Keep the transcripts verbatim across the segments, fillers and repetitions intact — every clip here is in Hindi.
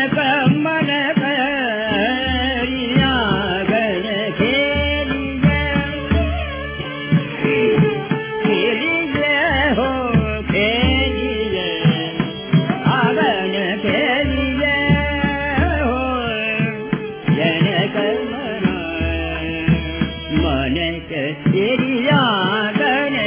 मन करिया गण खेलिए खेलिए हो खेलिए आगन खेलिए हो जनक मन मन करिया गण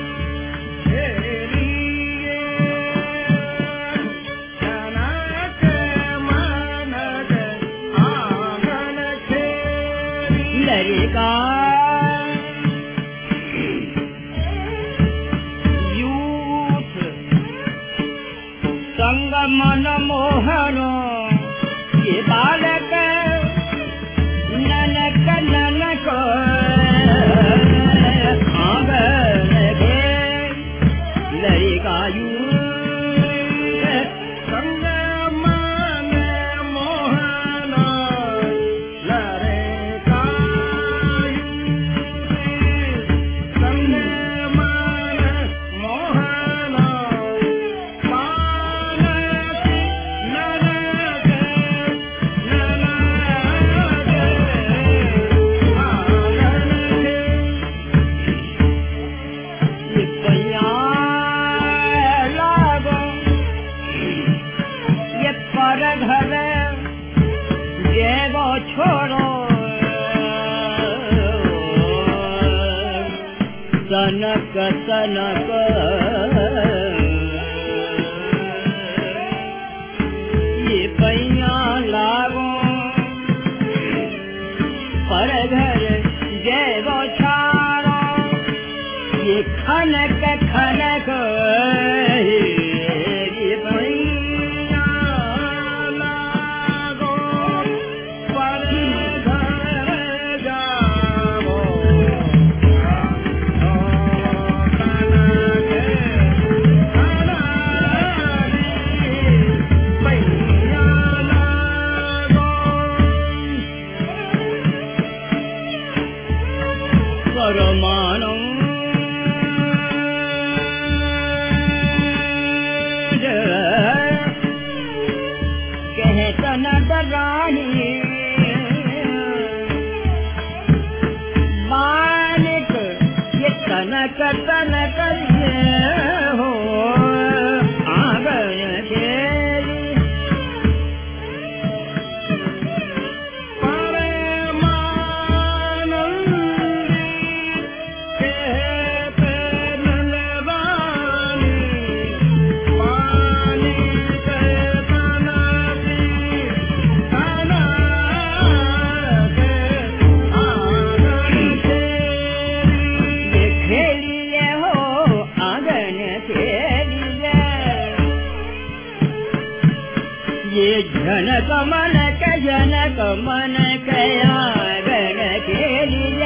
यूथ संग मन मोहनो ये बालक ननक ननक आंगन के लड़का यूथ संग मन मोहनो लड़का संग मन मोहनो बालक ननक ननक आंगन के ये पैया लागो ये पर घर जेगो छोड़ो तनक तनक ये पैया लागो पर घर जेगो छाड़ो ये खनक खनक ये पैया लागो पर घर जाओ कनक खनक पैया लागो परमाणु कहतन डरानी मानिक ये तनक तनक ये हो आंगन खेली जनक मन के जनक मन के आंगन खेलिए